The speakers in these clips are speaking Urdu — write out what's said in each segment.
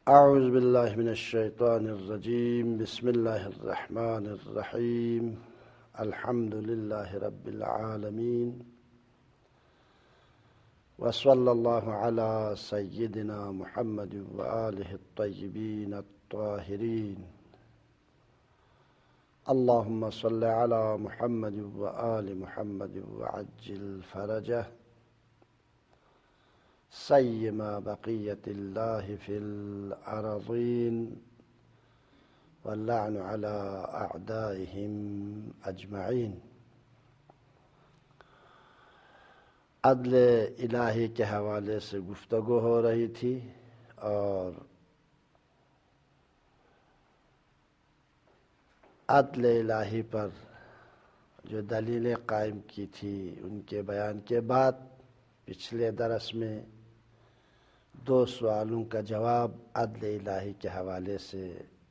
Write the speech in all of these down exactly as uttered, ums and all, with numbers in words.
اعوذ باللہ من الشیطان الرجیم بسم اللہ الرحمن الرحیم الحمد للہ رب العالمین وصلی اللہ علی سیدنا محمد وآلہ الطیبین الطاہرین اللہم صلی علی محمد وآل محمد وعجل فرجہ سیما بقیت اللہ فی الارضین واللعن علی اعدائہم اجمعین۔ عدل الہی کے حوالے سے گفتگو ہو رہی تھی اور عدل الہی پر جو دلیلیں قائم کی تھی ان کے بیان کے بعد پچھلے درس میں دو سوالوں کا جواب عدل الہی کے حوالے سے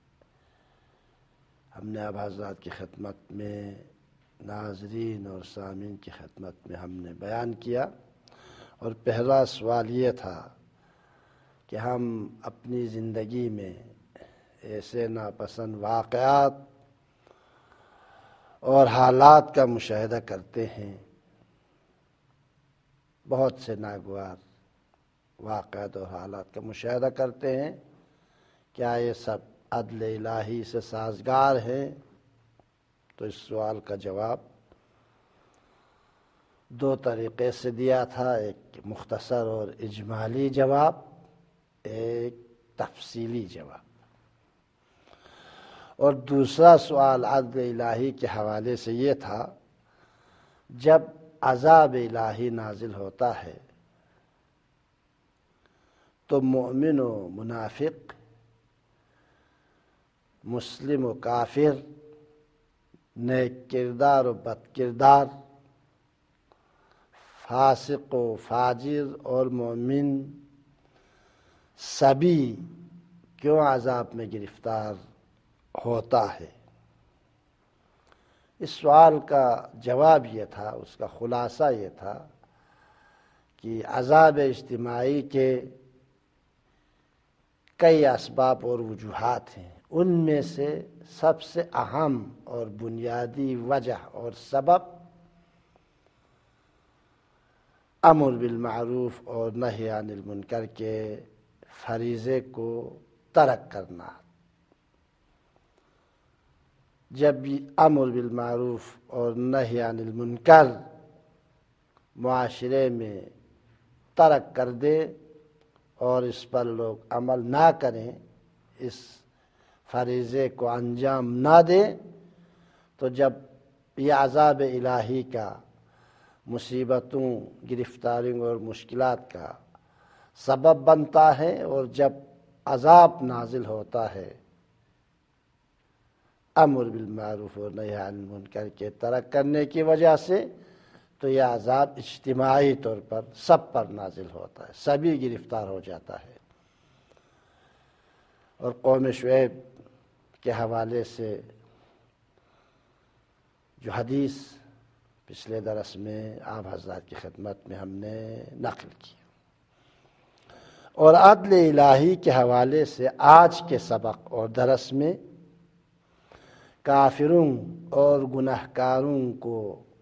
ہم نے اب حضرات کی خدمت میں ناظرین اور سامعین کی خدمت میں ہم نے بیان کیا، اور پہلا سوال یہ تھا کہ ہم اپنی زندگی میں ایسے ناپسند واقعات اور حالات کا مشاہدہ کرتے ہیں، بہت سے ناگوار واقعات اور حالات کا مشاہدہ کرتے ہیں، کیا یہ سب عدل الہی سے سازگار ہیں؟ تو اس سوال کا جواب دو طریقے سے دیا تھا، ایک مختصر اور اجمالی جواب، ایک تفصیلی جواب۔ اور دوسرا سوال عدل الہی کے حوالے سے یہ تھا، جب عذاب الہی نازل ہوتا ہے تو مومن و منافق، مسلم و کافر، نیک کردار و بد کردار، فاسق و فاجر اور مومن، سبھی کیوں عذاب میں گرفتار ہوتا ہے؟ اس سوال کا جواب یہ تھا، اس کا خلاصہ یہ تھا کہ عذاب اجتماعی کے کئی اسباب اور وجوہات ہیں، ان میں سے سب سے اہم اور بنیادی وجہ اور سبب امر بالمعروف اور نہی عن المنکر کے فریضے کو ترک کرنا۔ جب امر بالمعروف اور نہی عن المنکر معاشرے میں ترک کر دے اور اس پر لوگ عمل نہ کریں، اس فریضے کو انجام نہ دیں، تو جب یہ عذاب الہی کا، مصیبتوں، گرفتاریوں اور مشکلات کا سبب بنتا ہے، اور جب عذاب نازل ہوتا ہے امر بالمعروف اور نہی عن المنکر کے ترک کرنے کی وجہ سے، تو یہ عذاب اجتماعی طور پر سب پر نازل ہوتا ہے، سبھی گرفتار ہو جاتا ہے۔ اور قوم شعیب کے حوالے سے جو حدیث پچھلے درس میں آپ حضرات کی خدمت میں ہم نے نقل کی، اور عدل الہی کے حوالے سے آج کے سبق اور درس میں کافروں اور گناہکاروں کو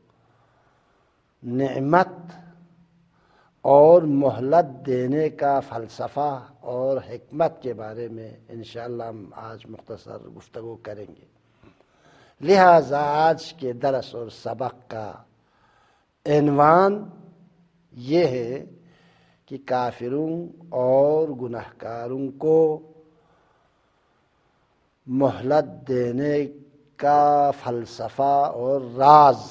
نعمت اور مہلت دینے کا فلسفہ اور حکمت کے بارے میں انشاءاللہ ہم آج مختصر گفتگو کریں گے۔ لہذا آج کے درس اور سبق کا عنوان یہ ہے کہ کافروں اور گناہکاروں کو مہلت دینے کا فلسفہ اور راز۔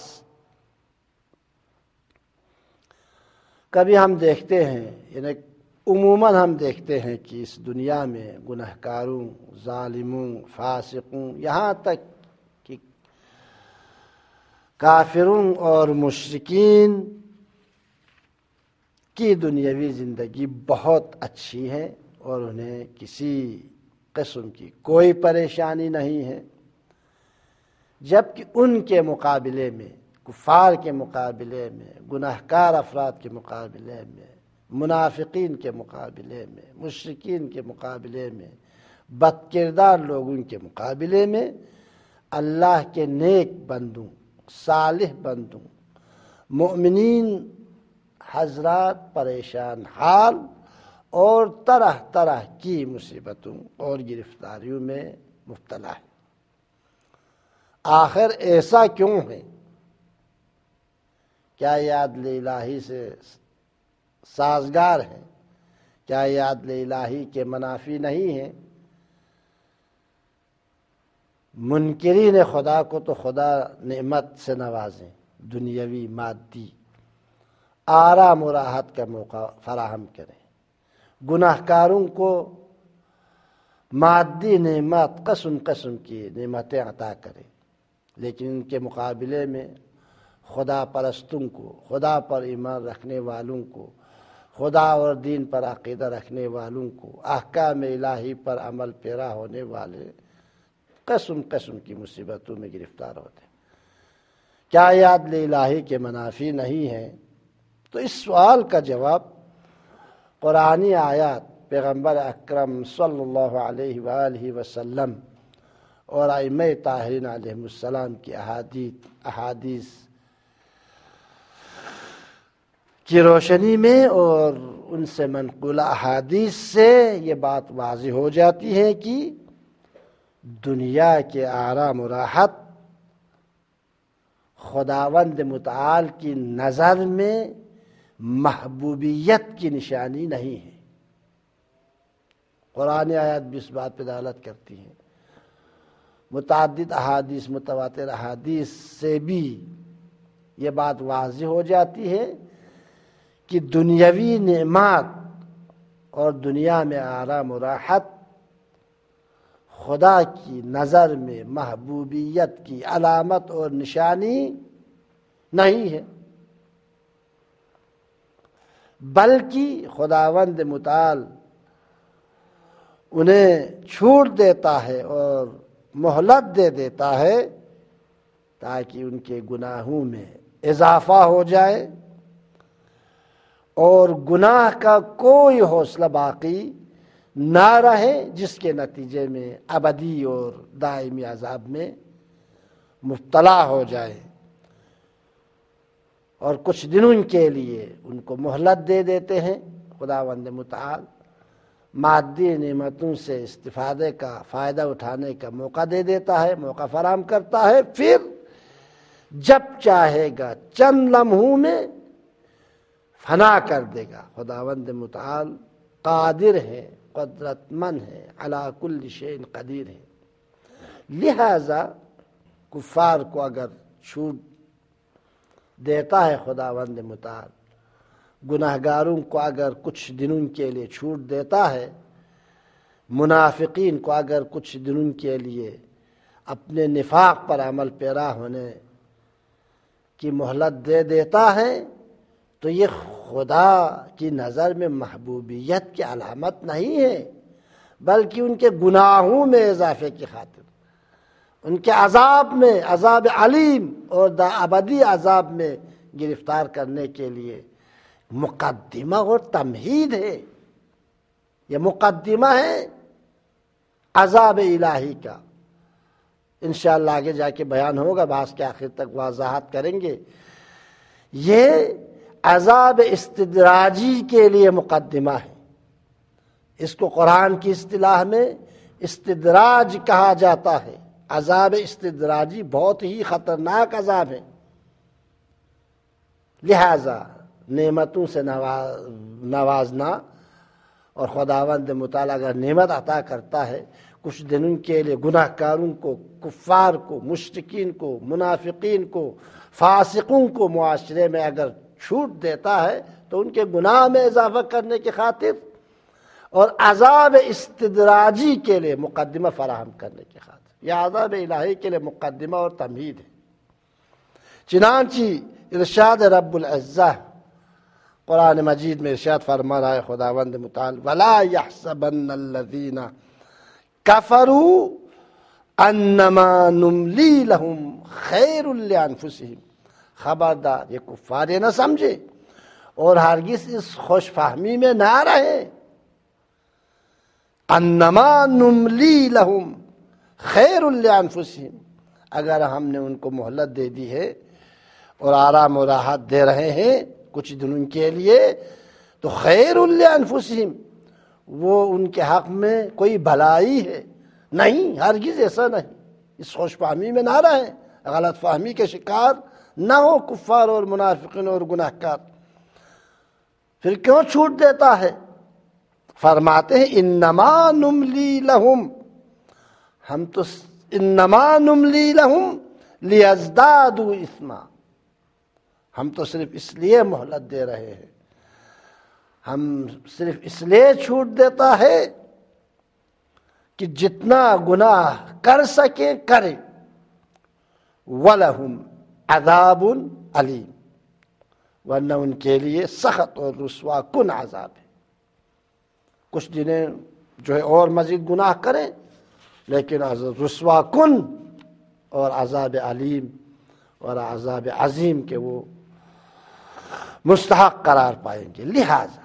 کبھی ہم دیکھتے ہیں، یعنی عموماً ہم دیکھتے ہیں کہ اس دنیا میں گناہکاروں، ظالموں، فاسقوں، یہاں تک کہ کافروں اور مشرکین کی دنیاوی زندگی بہت اچھی ہے، اور انہیں کسی قسم کی کوئی پریشانی نہیں ہے، جبکہ ان کے مقابلے میں، کفار کے مقابلے میں، گناہکار افراد کے مقابلے میں منافقین کے مقابلے میں، مشرکین کے مقابلے میں، بد کردار لوگوں کے مقابلے میں اللہ کے نیک بندوں، صالح بندوں، مؤمنین حضرات پریشان حال اور طرح طرح کی مصیبتوں اور گرفتاریوں میں مبتلا ہے۔ آخر ایسا کیوں ہے؟ کیا یہ عدل الہی سے سازگار ہے؟ کیا یہ عدل الہی کے منافی نہیں ہے؟ منکرین خدا کو تو خدا نعمت سے نوازیں، دنیاوی مادی آرام و راحت کا موقع فراہم کریں، گناہ کاروں کو مادی نعمت قسم قسم کی نعمتیں عطا کریں، لیکن ان کے مقابلے میں خدا پرستوں کو، خدا پر ایمان رکھنے والوں کو، خدا اور دین پر عقیدہ رکھنے والوں کو، احکام الہی پر عمل پیرا ہونے والے قسم قسم کی مصیبتوں میں گرفتار ہوتے ہیں۔ کیا یہ عدل الہی کے منافی نہیں ہے؟ تو اس سوال کا جواب قرآنی آیات، پیغمبر اکرم صلی اللہ علیہ وآلہ وسلم اور ائمہ طاہرین علیہم السلام کی احادیث احادیث کی روشنی میں اور ان سے منقولہ احادیث سے یہ بات واضح ہو جاتی ہے کہ دنیا کے آرام و راحت خداوند متعال کی نظر میں محبوبیت کی نشانی نہیں ہے۔ قرآن آیات بھی اس بات پہ دلالت کرتی ہیں، متعدد احادیث، متواتر احادیث سے بھی یہ بات واضح ہو جاتی ہے کہ دنیاوی نعمات اور دنیا میں آرام و راحت خدا کی نظر میں محبوبیت کی علامت اور نشانی نہیں ہے، بلکہ خداوند متعال انہیں چھوٹ دیتا ہے اور مہلت دے دیتا ہے تاکہ ان کے گناہوں میں اضافہ ہو جائے اور گناہ کا کوئی حوصلہ باقی نہ رہے، جس کے نتیجے میں ابدی اور دائمی عذاب میں مبتلا ہو جائے، اور کچھ دنوں کے لیے ان کو مہلت دے دیتے ہیں۔ خداوند متعال مادی نعمتوں سے استفادے کا، فائدہ اٹھانے کا موقع دے دیتا ہے، موقع فراہم کرتا ہے، پھر جب چاہے گا چند لمحوں میں فنا کر دے گا۔ خداوند متعال قادر ہے، قدرت مند ہے، علی کل شیء قدیر ہے۔ لہذا کفار کو اگر چھوٹ دیتا ہے خداوند متعال، گناہگاروں کو اگر کچھ دنوں کے لیے چھوٹ دیتا ہے، منافقین کو اگر کچھ دنوں کے لیے اپنے نفاق پر عمل پیرا ہونے کی مہلت دے دیتا ہے، تو یہ خدا کی نظر میں محبوبیت کی علامت نہیں ہے، بلکہ ان کے گناہوں میں اضافے کی خاطر، ان کے عذاب میں، عذاب علیم اور دا ابدی عذاب میں گرفتار کرنے کے لیے مقدمہ اور تمہید ہے۔ یہ مقدمہ ہے عذاب الہی کا، انشاءاللہ آگے جا کے بیان ہوگا، بحث کے آخر تک وضاحت کریں گے۔ یہ عذاب استدراجی کے لیے مقدمہ ہے، اس کو قرآن کی اصطلاح میں استدراج کہا جاتا ہے۔ عذاب استدراجی بہت ہی خطرناک عذاب ہے، لہذا نعمتوں سے نوازنا، اور خداوند متعال اگر نعمت عطا کرتا ہے کچھ دنوں کے لیے گناہ کاروں کو، کفار کو، مشرکین کو، منافقین کو، فاسقوں کو معاشرے میں اگر چھوٹ دیتا ہے تو ان کے گناہ میں اضافہ کرنے کی خاطر اور عذاب استدراجی کے لیے مقدمہ فراہم کرنے کی خاطر، یہ عذاب الہی کے لیے مقدمہ اور تمہید ہے۔ چنانچہ ارشاد رب العزہ قرآن مجید میں ارشاد فرما رہا ہے خداوند متعال، وَلَا يَحْسَبَنَّ الَّذِينَ كَفَرُوا أَنَّمَا نُمْلِي لَهُمْ خَيْرٌ لِأَنفُسِهِمْ، خبردار یہ کفار یہ نہ سمجھے اور ہرگز اس خوش فہمی میں نہ رہیں انما نملی لہم خیر لانفسہم، اگر ہم نے ان کو مہلت دے دی ہے اور آرام و راحت دے رہے ہیں کچھ دنوں کے لیے تو خیر لانفسہم، وہ ان کے حق میں کوئی بھلائی ہے۔ نہیں، ہرگز ایسا نہیں، اس خوش فہمی میں نہ رہیں، غلط فہمی کے شکار نہ ہو کفار اور منافقین اور گناہ گار۔ پھر کیوں چھوٹ دیتا ہے؟ فرماتے ہیں انما نملی لہم، ہم تو انما نملی لہم لیزدادوا اثما، ہم تو صرف اس لیے مہلت دے رہے ہیں، ہم صرف اس لیے چھوٹ دیتا ہے کہ جتنا گناہ کر سکے کرے، وَلَهُمْ عَذَابٌ عَلِيمٌ، ورنہ ان کے لیے سخت اور رسوا کن عذاب ہے۔ کچھ دنیں جو ہے اور مزید گناہ کریں لیکن رسوا کن اور عذاب علیم اور عذاب عظیم کے وہ مستحق قرار پائیں گے۔ لہذا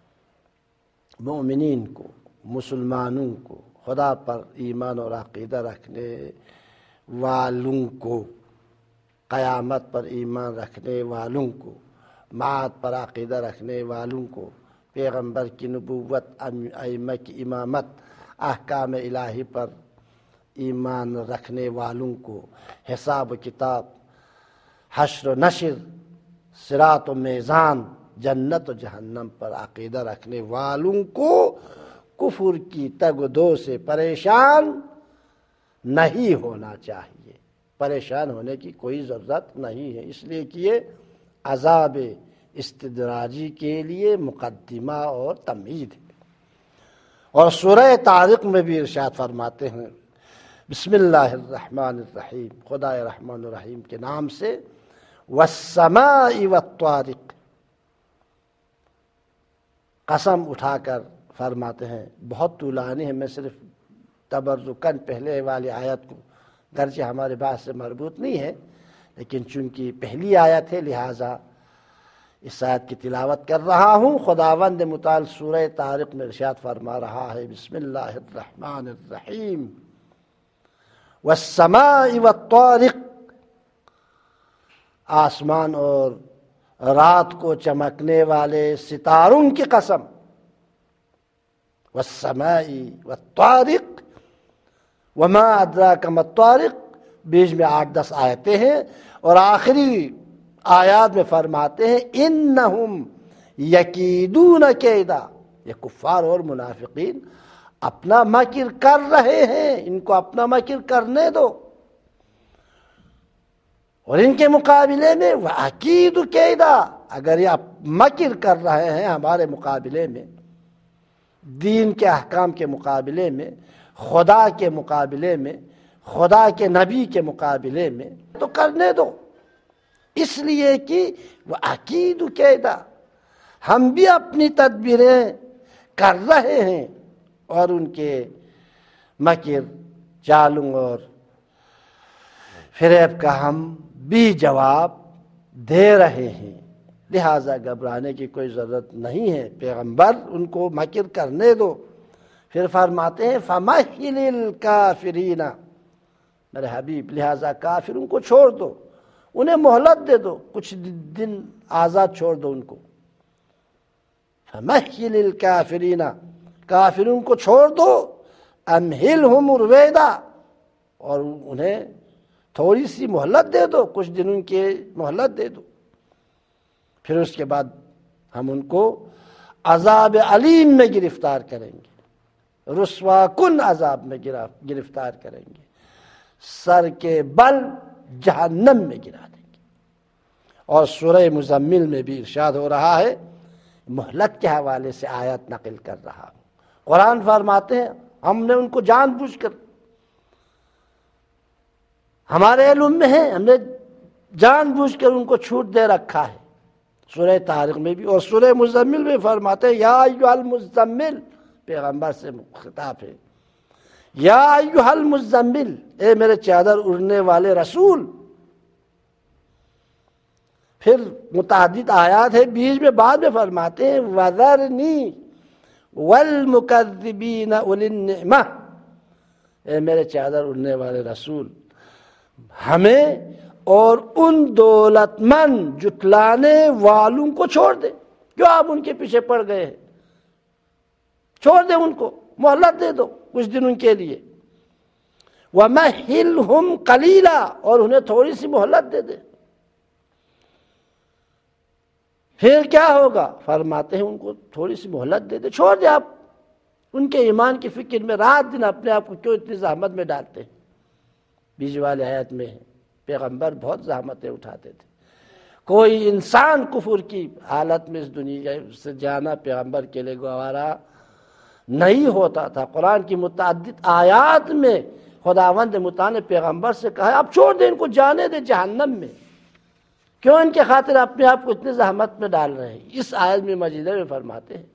مومنین کو، مسلمانوں کو، خدا پر ایمان اور عقیدہ رکھنے والوں کو، قیامت پر ایمان رکھنے والوں کو، معاد پر عقیدہ رکھنے والوں کو، پیغمبر کی نبوت، ائمہ کی امامت، احکام الہی پر ایمان رکھنے والوں کو، حساب و کتاب، حشر و نشر، صراط و میزان، جنت و جہنم پر عقیدہ رکھنے والوں کو کفر کی تگ و دو سے پریشان نہیں ہونا چاہیے۔ پریشان ہونے کی کوئی ضرورت نہیں ہے، اس لیے کہ یہ عذاب استدراجی کے لیے مقدمہ اور تمہید ہے۔ اور سورہ طارق میں بھی ارشاد فرماتے ہیں بسم اللہ الرحمن الرحیم، خدا رحمان الرحیم کے نام سے، والسماء والطارق، قسم اٹھا کر فرماتے ہیں، بہت طولانی ہے، میں صرف تبرکاً پہلے والی آیت کو، گرچہ ہمارے بات سے مربوط نہیں ہے لیکن چونکہ پہلی آیت ہے لہٰذا اس آیت کی تلاوت کر رہا ہوں۔ خداوند متعال سورہ طارق میں ارشاد فرما رہا ہے بسم اللہ الرحمن الرحیم، والسماء والطارق، آسمان اور رات کو چمکنے والے ستاروں کی قسم، والسماء والطارق، وما ادراک ما الطارق، بیچ میں آٹھ دس آیتیں ہیں اور آخری آیات میں فرماتے ہیں انہم یکیدون کیدا، یہ کفار اور منافقین اپنا مکر کر رہے ہیں، ان کو اپنا مکر کرنے دو، اور ان کے مقابلے میں وَأَكِيدُ كَيْدًا، اگر یہ مکر کر رہے ہیں ہمارے مقابلے میں، دین کے احکام کے مقابلے میں، خدا کے مقابلے میں، خدا کے نبی کے مقابلے میں، تو کرنے دو، اس لیے کہ وَأَكِيدُ كَيْدًا، ہم بھی اپنی تدبیریں کر رہے ہیں اور ان کے مکر، چالوں اور فریب کا ہم بھی جواب دے رہے ہیں، لہٰذا گھبرانے کی کوئی ضرورت نہیں ہے، پیغمبر ان کو مکر کرنے دو۔ پھر فرماتے ہیں فَمَهِّلِ الْكَافِرِينَ، میرے حبیب لہٰذا کافروں کو چھوڑ دو، انہیں مہلت دے دو، کچھ دن آزاد چھوڑ دو ان کو۔ فَمَهِّلِ الْكَافِرِينَ، کافروں کو چھوڑ دو، أَمْهِلْهُمْ رُوَيْدًا، اور انہیں تھوڑی سی مہلت دے دو، کچھ دنوں کی مہلت دے دو، پھر اس کے بعد ہم ان کو عذاب علیم میں گرفتار کریں گے، رسوا کن عذاب میں گرفتار کریں گے، سر کے بل جہنم میں گرا دیں گے۔ اور سورہ مزمل میں بھی ارشاد ہو رہا ہے، مہلت کے حوالے سے آیت نقل کر رہا ہوں، قرآن فرماتے ہیں ہم نے ان کو جان بوجھ کر، ہمارے علم میں ہے، ہم نے جان بوجھ کر ان کو چھوٹ دے رکھا ہے، سورہ طارق میں بھی، اور سورہ مزمل میں فرماتے ہیں یا ایھا المزمل، پیغمبر سے خطاب ہے، یا ایھا المزمل، اے میرے چادر اڑنے والے رسول، پھر متعدد آیات ہے بیچ میں، بعد میں فرماتے ہیں وَذَرْنِي وَالْمُكَذِّبِينَ أُولِي النِّعْمَةِ، اے میرے چادر اڑنے والے رسول، ہمیں اور ان دولت مند جٹلانے والوں کو چھوڑ دے جو آپ ان کے پیچھے پڑ گئے ہیں، چھوڑ دے ان کو، مہلت دے دو کچھ دن ان کے لیے، وَمَهِّلْهُمْ قَلِيلًا، اور انہیں تھوڑی سی مہلت دے دے۔ پھر کیا ہوگا؟ فرماتے ہیں ان کو تھوڑی سی مہلت دے دے، چھوڑ دے آپ ان کے ایمان کی فکر میں، رات دن اپنے آپ کو کیوں اتنی زحمت میں ڈالتے ہیں؟ بیچ والے آیت میں ہے پیغمبر بہت زحمتیں اٹھاتے تھے، کوئی انسان کفر کی حالت میں اس دنیا سے جانا پیغمبر کے لیے گوارا نہیں ہوتا تھا۔ قرآن کی متعدد آیات میں خداوند متعال نے پیغمبر سے کہا اب چھوڑ دے ان کو، جانے دے جہنم میں، کیوں ان کے خاطر اپنے آپ کو اتنی زحمت میں ڈال رہے ہیں؟ اس آیت میں مجیدہ میں فرماتے ہیں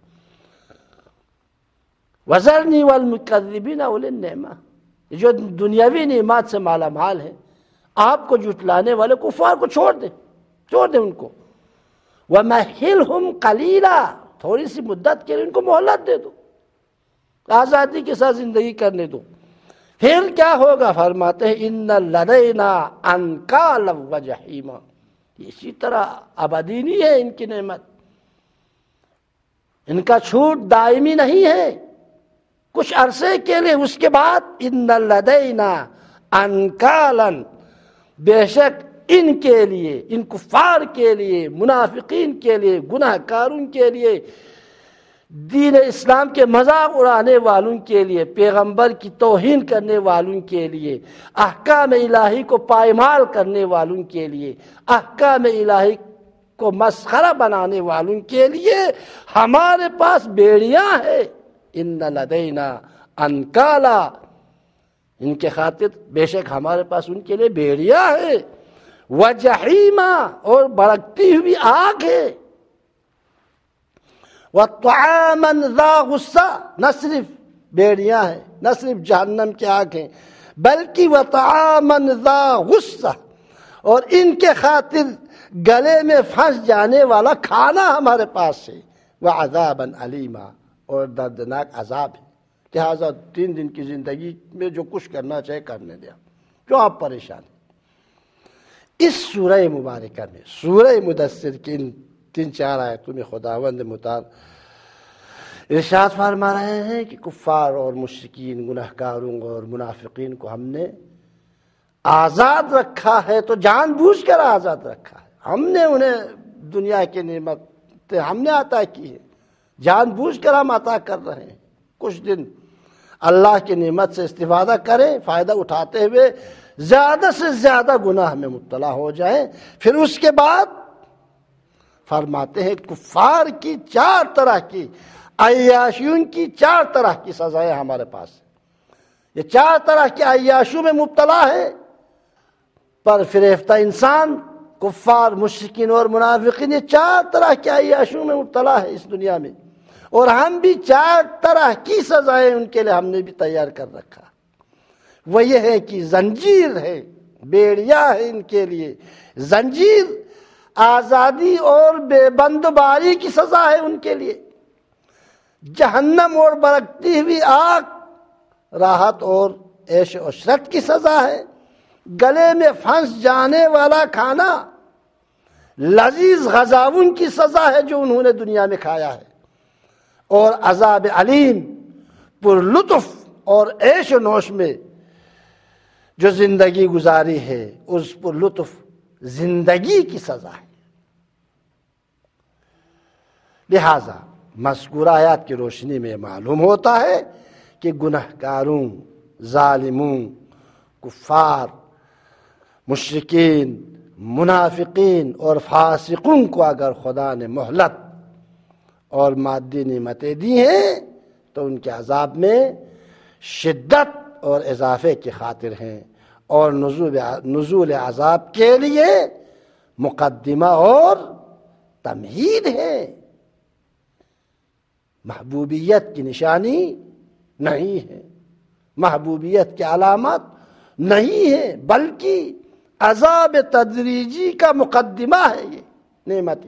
وَذَرْنِي وَالْمُكَذِّبِينَ أُولِي النِّعْمَةِ، جو دنیاوی نعمات سے مالا مال ہے، آپ کو جھٹلانے والے کفار کو چھوڑ دیں، چھوڑ دیں ان کو، وَمَهِّلْهُمْ قَلِيلًا، تھوڑی سی مدت کے لیے ان کو مہلت دے دو، آزادی کے ساتھ زندگی کرنے دو۔ پھر کیا ہوگا؟ فرماتے ہیں اِنَّ لَدَيْنَا أَنْكَالًا وَجَحِيمًا، اسی طرح ابدی نہیں ہے ان کی نعمت، ان کا چھوٹ دائمی نہیں ہے، کچھ عرصے کے لیے، اس کے بعد اِنَّ لَدَيْنَا أَنْكَالًا، بے شک ان کے لیے، ان کفار کے لیے، منافقین کے لیے، گناہ کاروں کے لیے، دین اسلام کے مذاق اڑانے والوں کے لیے، پیغمبر کی توہین کرنے والوں کے لیے، احکام الہی کو پائمال کرنے والوں کے لیے، احکام الہی کو مسخرہ بنانے والوں کے لیے ہمارے پاس بیڑیاں ہیں۔ ان لدینا انکالا، ان کے خاطر بے شک ہمارے پاس ان کے لیے بیڑیاں ہیں، وجحیما، اور بھڑکتی ہوئی آگ ہے، وطعاما ذا غصہ، نہ صرف بیڑیاں ہیں، نہ صرف جہنم کی آگ ہیں، بلکہ وطعاما ذا غصہ، اور ان کے خاطر گلے میں پھنس جانے والا کھانا ہمارے پاس ہے، وعذابا علیما، اور دردناک عذاب ہے۔ لہٰذا تین دن کی زندگی میں جو کچھ کرنا چاہے کرنے دیا، کیوں آپ پریشان ہیں؟ اس سورہ مبارکہ میں، سورہ مدثر کی ان تین چار آیتوں میں خداوند متعال ارشاد فرما رہے ہیں کہ کفار اور مشرکین، گناہگاروں اور منافقین کو ہم نے آزاد رکھا ہے، تو جان بوجھ کر آزاد رکھا ہے، ہم نے انہیں دنیا کی نعمتیں ہم نے عطا کی ہے، جان بوجھ کر ہم عطا کر رہے ہیں۔ کچھ دن اللہ کی نعمت سے استفادہ کریں، فائدہ اٹھاتے ہوئے زیادہ سے زیادہ گناہ میں مبتلا ہو جائیں، پھر اس کے بعد فرماتے ہیں کفار کی چار طرح کی، عیاشیوں کی چار طرح کی سزائیں ہمارے پاس ہیں۔ یہ چار طرح کی عیاشیوں میں مبتلا ہے، پر فریفتہ انسان، کفار، مشرکین اور منافقین، یہ چار طرح کی عیاشیوں میں مبتلا ہے اس دنیا میں، اور ہم بھی چار طرح کی سزائیں ان کے لیے ہم نے بھی تیار کر رکھا۔ وہ یہ ہے کہ زنجیر ہے، بیڑیاں ہے ان کے لیے، زنجیر آزادی اور بے بندباری کی سزا ہے ان کے لیے، جہنم اور بھڑکتی ہوئی آگ راحت اور عیش و عشرت کی سزا ہے، گلے میں پھنس جانے والا کھانا لذیذ غذاؤں کی سزا ہے جو انہوں نے دنیا میں کھایا ہے، اور عذاب علیم پر لطف اور عیش و نوش میں جو زندگی گزاری ہے اس پر لطف زندگی کی سزا ہے۔ لہذا مذکورہ آیات کی روشنی میں معلوم ہوتا ہے کہ گناہگاروں، ظالموں، کفار، مشرکین، منافقین اور فاسقوں کو اگر خدا نے مہلت اور مادی نعمتیں دی ہیں تو ان کے عذاب میں شدت اور اضافے کی خاطر ہیں، اور نزول نزول عذاب کے لیے مقدمہ اور تمہید ہے، محبوبیت کی نشانی نہیں ہے، محبوبیت کی علامت نہیں ہے، بلکہ عذاب تدریجی کا مقدمہ ہے۔ یہ نعمتیں،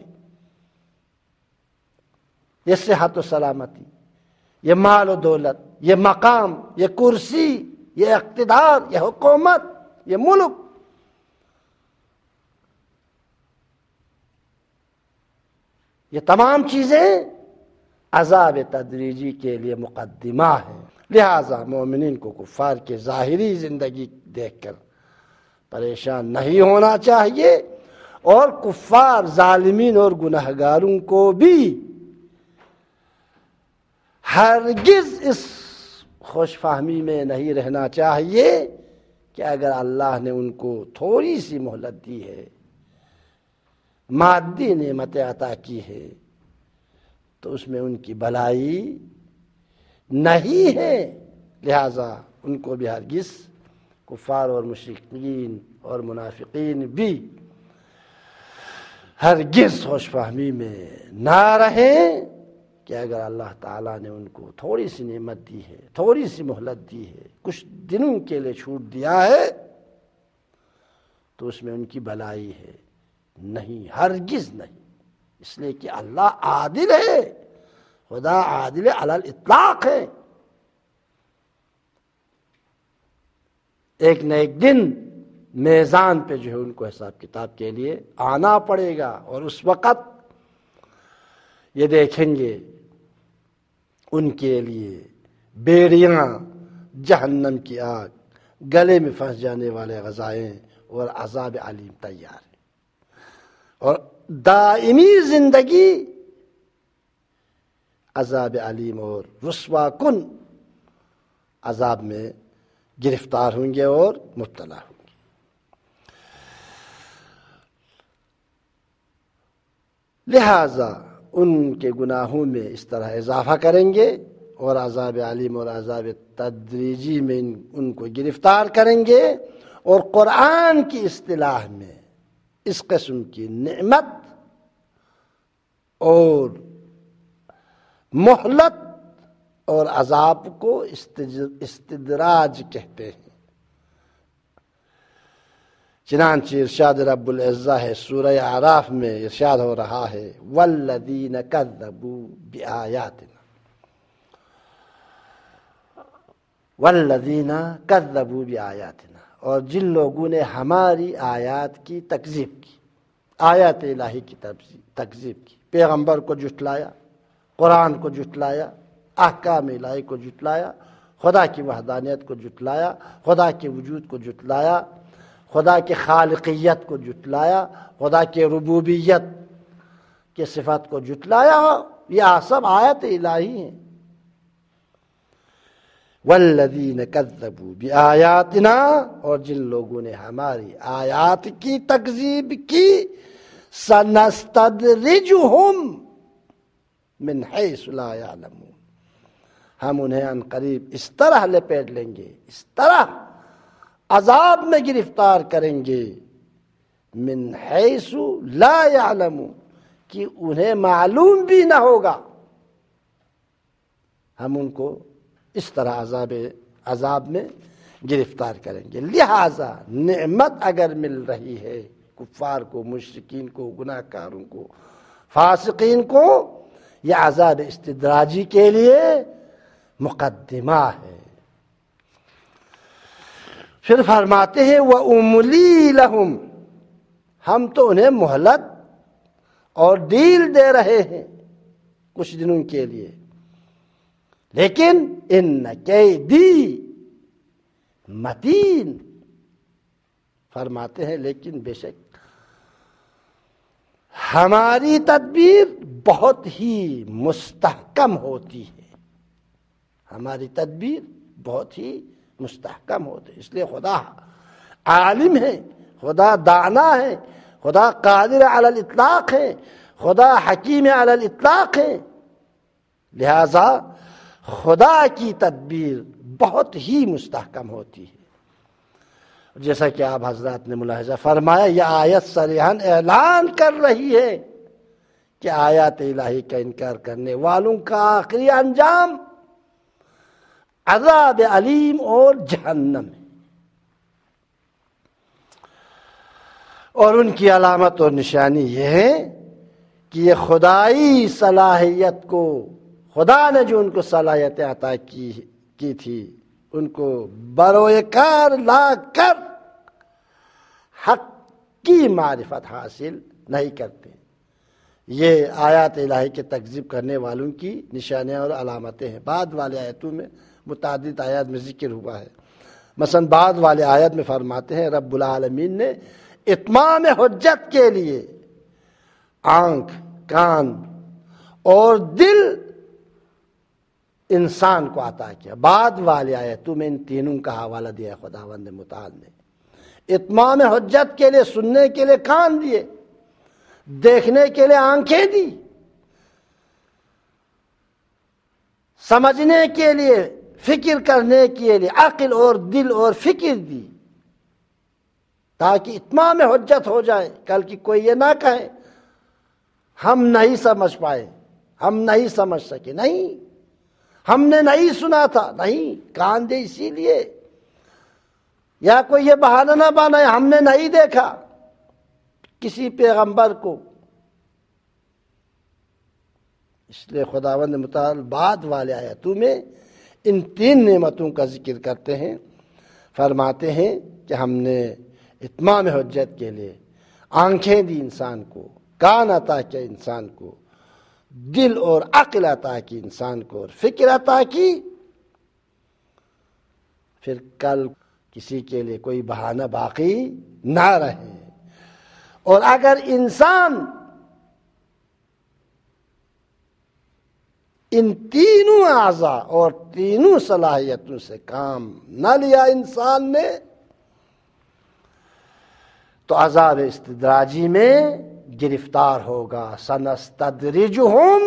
یہ صحت و سلامتی، یہ مال و دولت، یہ مقام، یہ کرسی، یہ اقتدار، یہ حکومت، یہ ملک، یہ تمام چیزیں عذاب تدریجی کے لیے مقدمہ ہیں۔ لہذا مومنین کو کفار کے ظاہری زندگی دیکھ کر پریشان نہیں ہونا چاہیے، اور کفار ظالمین اور گنہگاروں کو بھی ہرگز اس خوش فہمی میں نہیں رہنا چاہیے کہ اگر اللہ نے ان کو تھوڑی سی مہلت دی ہے، مادی نعمتیں عطا کی ہے، تو اس میں ان کی بھلائی نہیں ہے۔ لہذا ان کو بھی ہرگز، کفار اور مشرکین اور منافقین بھی ہرگز خوش فہمی میں نہ رہیں کہ اگر اللہ تعالیٰ نے ان کو تھوڑی سی نعمت دی ہے، تھوڑی سی مہلت دی ہے، کچھ دنوں کے لیے چھوٹ دیا ہے، تو اس میں ان کی بھلائی ہے، نہیں، ہرگز نہیں۔ اس لیے کہ اللہ عادل ہے، خدا عادل علی الاطلاق ہے۔ ایک نہ ایک دن میزان پہ جو ہے ان کو حساب کتاب کے لیے آنا پڑے گا، اور اس وقت یہ دیکھیں گے ان کے لیے بیڑیاں جہنم کی آگ، گلے میں پھنس جانے والے غذائیں اور عذاب علیم تیار ہے، اور دائمی زندگی عذاب علیم اور رسوا کن عذاب میں گرفتار ہوں گے اور مبتلا ہوں گے۔ لہذا ان کے گناہوں میں اس طرح اضافہ کریں گے، اور عذاب علیم اور عذاب تدریجی میں ان کو گرفتار کریں گے، اور قرآن کی اصطلاح میں اس قسم کی نعمت اور مہلت اور عذاب کو استدراج کہتے ہیں۔ چنانچہ ارشاد رب العزہ ہے سورہ اعراف میں، ارشاد ہو رہا ہے والذین کذبوا بآیاتنا، والذین کذبوا بآیاتنا، اور جن لوگوں نے ہماری آیات کی تکذیب کی، آیات الہی کی تکذیب کی، پیغمبر کو جھٹلایا، قرآن کو جھٹلایا، احکام الہی کو جھٹلایا، خدا کی وحدانیت کو جھٹلایا، خدا کے وجود کو جھٹلایا، خدا کی خالقیت کو جھٹلایا، خدا کے ربوبیت کے صفات کو جھٹلایا، یہ سب آیات الہی ہیں۔ والذین کذبوا بآیاتنا، اور جن لوگوں نے ہماری آیات کی تکذیب کی، سنستدرجہم من حیث لا یعلمون، ہم انہیں عن قریب اس طرح لپیٹ لیں گے، اس طرح عذاب میں گرفتار کریں گے، من حیث لا یعلمون، کہ انہیں معلوم بھی نہ ہوگا، ہم ان کو اس طرح عذاب عذاب میں گرفتار کریں گے۔ لہذا نعمت اگر مل رہی ہے کفار کو، مشرکین کو، گناہ کاروں کو، فاسقین کو، یہ عذاب استدراجی کے لیے مقدمہ ہے۔ پھر فرماتے ہیں وَأُمْلِي لَهُمْ، ہم تو انہیں مہلت اور ڈیل دے رہے ہیں کچھ دنوں کے لیے، لیکن ان کیدی متین، فرماتے ہیں لیکن بے شک ہماری تدبیر بہت ہی مستحکم ہوتی ہے، ہماری تدبیر بہت ہی مستحکم ہوتی ہے۔ اس لیے خدا عالم ہے، خدا دانا ہے، خدا قادر علی الاطلاق ہے، خدا حکیم علی الاطلاق ہے، لہذا خدا کی تدبیر بہت ہی مستحکم ہوتی ہے۔ جیسا کہ آپ حضرات نے ملاحظہ فرمایا، یہ آیت صریحاً اعلان کر رہی ہے کہ آیات الہی کا انکار کرنے والوں کا آخری انجام عذاب علیم اور جہنم ہے، اور ان کی علامت اور نشانی یہ ہے کہ یہ خدائی صلاحیت کو، خدا نے جو ان کو صلاحیتیں عطا کی کی تھی، ان کو بروئے کار لا کر حق کی معرفت حاصل نہیں کرتے۔ یہ آیات الہی کے تکذیب کرنے والوں کی نشانیاں اور علامتیں ہیں۔ بعد والے آیتوں میں متعدد آیات میں ذکر ہوا ہے۔ مثلا بعد والے آیت میں فرماتے ہیں رب العالمین نے اتمام حجت کے لیے آنکھ، کان اور دل انسان کو عطا کیا۔ بعد والے آیتوں میں ان تینوں کا حوالہ دیا ہے خداوند متعال نے۔ اتمام حجت کے لیے سننے کے لیے کان دیے، دیکھنے کے لیے آنکھیں دی، سمجھنے کے لیے، فکر کرنے کے لیے عقل اور دل اور فکر دی، تاکہ اتمام حجت ہو جائے۔ کل کی کوئی یہ نہ کہے ہم نہیں سمجھ پائے، ہم نہیں سمجھ سکے، نہیں، ہم نے نہیں سنا تھا، نہیں، کان دے اسی لیے، یا کوئی یہ بہانہ نہ بنائے ہم نے نہیں دیکھا کسی پیغمبر کو۔ اس لیے خداوند متعال بعد والے آیتوں میں ان تین نعمتوں کا ذکر کرتے ہیں، فرماتے ہیں کہ ہم نے اتمام حجت کے لیے آنکھیں دی انسان کو، کان عطا کیا انسان کو، دل اور عقل عطا کی انسان کو، اور فکر عطا کی۔ پھر کل کسی کے لیے کوئی بہانہ باقی نہ رہے۔ اور اگر انسان ان تینوں اعضاء اور تینوں صلاحیتوں سے کام نہ لیا انسان نے، تو عذاب استدراجی میں گرفتار ہوگا۔ سنستدرجہم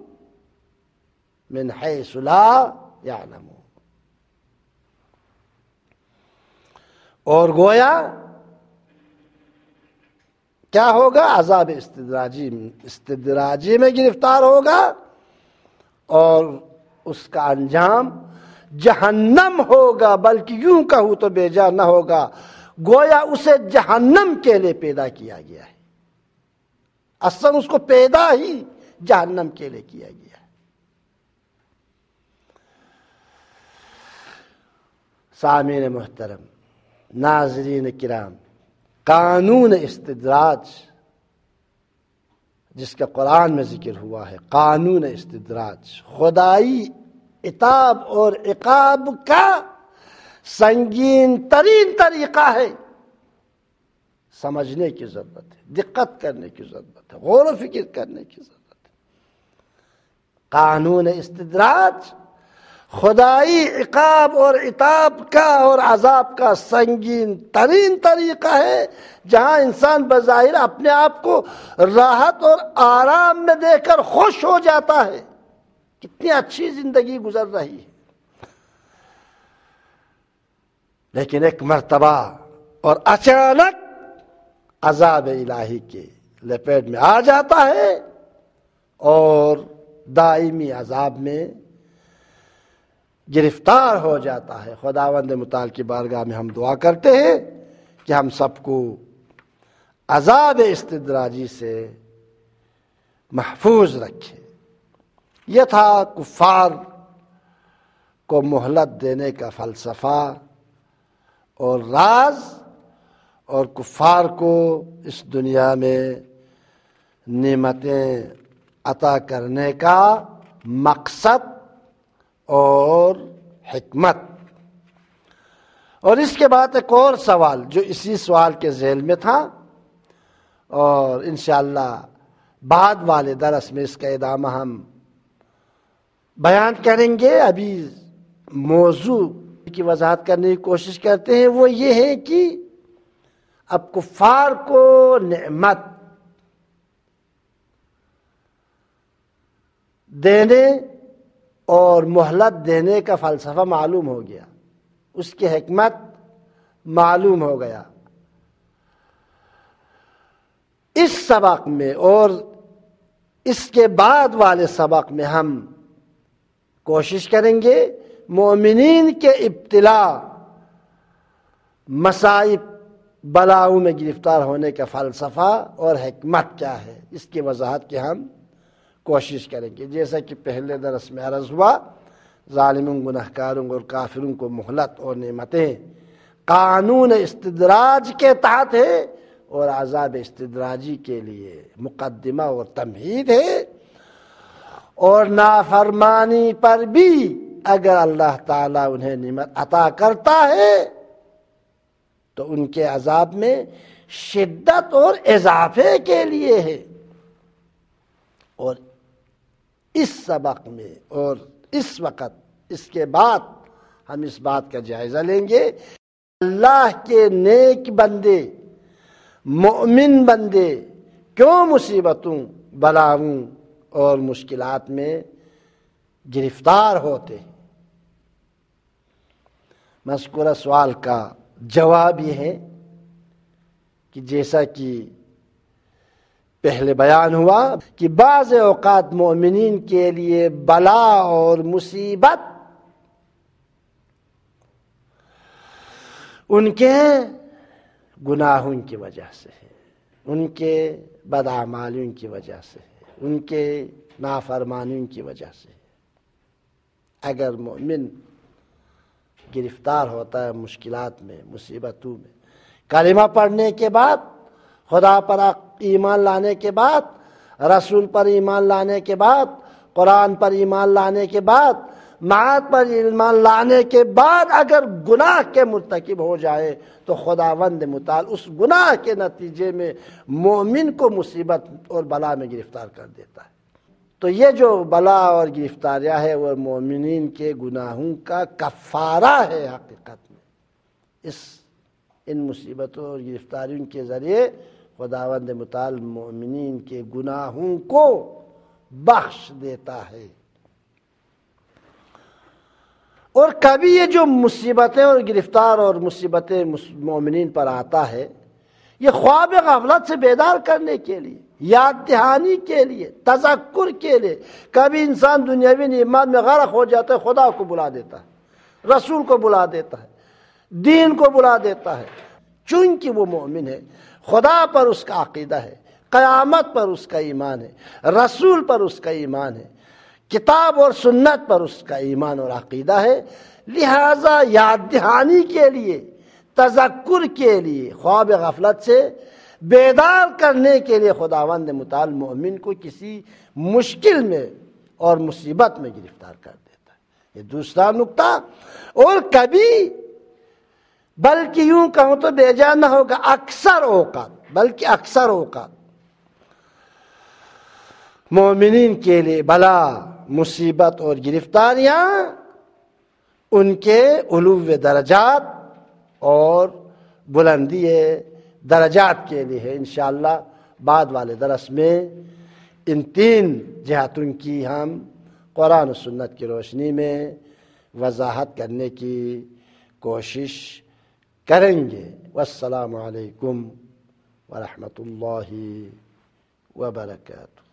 من حیث لا یعلمون۔ اور گویا کیا ہوگا؟ عذاب استدراجی استدراجی میں گرفتار ہوگا، اور اس کا انجام جہنم ہوگا۔ بلکہ یوں کہوں تو بے جا نہ ہوگا، گویا اسے جہنم کے لیے پیدا کیا گیا ہے۔ اصلا اس کو پیدا ہی جہنم کے لیے کیا گیا ہے۔ سامعین محترم، ناظرین کرام، قانون استدراج جس کا قرآن میں ذکر ہوا ہے، قانون استدراج خدائی عتاب اور عقاب کا سنگین ترین طریقہ ہے۔ سمجھنے کی ضرورت ہے، دقت کرنے کی ضرورت ہے، غور و فکر کرنے کی ضرورت ہے۔ قانون استدراج خدائی عقاب اور عتاب کا اور عذاب کا سنگین ترین طریقہ ہے، جہاں انسان بظاہر اپنے آپ کو راحت اور آرام میں دیکھ کر خوش ہو جاتا ہے، کتنی اچھی زندگی گزر رہی ہے، لیکن ایک مرتبہ اور اچانک عذاب الہی کے لپیٹ میں آ جاتا ہے اور دائمی عذاب میں گرفتار ہو جاتا ہے۔ خداوند متعال کی بارگاہ میں ہم دعا کرتے ہیں کہ ہم سب کو عذاب استدراجی سے محفوظ رکھے۔ یہ تھا کفار کو مہلت دینے کا فلسفہ اور راز، اور کفار کو اس دنیا میں نعمتیں عطا کرنے کا مقصد اور حکمت۔ اور اس کے بعد ایک اور سوال جو اسی سوال کے ذیل میں تھا، اور انشاءاللہ بعد والے درس میں اس کا ادامہ ہم بیان کریں گے۔ ابھی موضوع کی وضاحت کرنے کی کوشش کرتے ہیں، وہ یہ ہے کہ اب کفار کو نعمت دینے اور مہلت دینے کا فلسفہ معلوم ہو گیا، اس کی حکمت معلوم ہو گیا۔ اس سبق میں اور اس کے بعد والے سبق میں ہم کوشش کریں گے مومنین کے ابتلا، مصائب بلاؤں میں گرفتار ہونے کا فلسفہ اور حکمت کیا ہے، اس کی وضاحت کی ہم کوشش کریں گے۔ جیسا کہ پہلے درس میں عرض ہوا، ظالموں، گنہگاروں اور کافروں کو مہلت اور نعمتیں قانون استدراج کے تحت ہے اور عذاب استدراجی کے لیے مقدمہ اور تمہید ہے، اور نافرمانی پر بھی اگر اللہ تعالیٰ انہیں نعمت عطا کرتا ہے تو ان کے عذاب میں شدت اور اضافے کے لیے ہے۔ اور اس سبق میں اور اس وقت اس کے بعد ہم اس بات کا جائزہ لیں گے، اللہ کے نیک بندے، مومن بندے کیوں مصیبتوں، بلاؤں اور مشکلات میں گرفتار ہوتے ہیں۔ مذکورہ سوال کا جواب یہ ہے کہ جیسا کہ پہلے بیان ہوا کہ بعض اوقات مومنین کے لیے بلا اور مصیبت ان کے گناہوں کی وجہ سے ہے، ان کے بدعمالیوں کی وجہ سے ہے، ان کے نافرمانیوں کی وجہ سے ہے۔ اگر مومن گرفتار ہوتا ہے مشکلات میں، مصیبتوں میں، کلمہ پڑھنے کے بعد، خدا پر ایمان لانے کے بعد، رسول پر ایمان لانے کے بعد، قرآن پر ایمان لانے کے بعد، معاد پر ایمان لانے کے بعد اگر گناہ کے مرتکب ہو جائے تو خداوند متعال اس گناہ کے نتیجے میں مومن کو مصیبت اور بلا میں گرفتار کر دیتا ہے۔ تو یہ جو بلا اور گرفتاریاں ہے وہ مومنین کے گناہوں کا کفارہ ہے۔ حقیقت میں اس ان مصیبتوں اور گرفتاریوں کے ذریعے خداوند متعال مومنین کے گناہوں کو بخش دیتا ہے۔ اور کبھی یہ جو مصیبتیں اور گرفتار اور مصیبتیں مومنین پر آتا ہے، یہ خواب غفلت سے بیدار کرنے کے لیے، یاد دہانی کے لیے، تذکر کے لیے۔ کبھی انسان دنیاوی نعمت میں غرق ہو جاتا ہے، خدا کو بلا دیتا ہے، رسول کو بلا دیتا ہے، دین کو بلا دیتا ہے، چونکہ وہ مومن ہے، خدا پر اس کا عقیدہ ہے، قیامت پر اس کا ایمان ہے، رسول پر اس کا ایمان ہے، کتاب اور سنت پر اس کا ایمان اور عقیدہ ہے۔ لہذا یاد دہانی کے لیے، تذکر کے لیے، خواب غفلت سے بیدار کرنے کے لیے خداوند متعال مومن کو کسی مشکل میں اور مصیبت میں گرفتار کر دیتا ہے۔ یہ دوسرا نکتہ۔ اور کبھی، بلکہ یوں کہوں تو بے جان نہ ہوگا، اکثر اوقات، بلکہ اکثر اوقات مومنین کے لیے بلا، مصیبت اور گرفتاریاں ان کے علو درجات اور بلندی درجات کے لیے ہے۔ انشاءاللہ بعد والے درس میں ان تین جہتوں کی ہم قرآن و سنت کی روشنی میں وضاحت کرنے کی کوشش کریں گے۔ والسلام علیکم ورحمۃ اللہ وبرکاتہ۔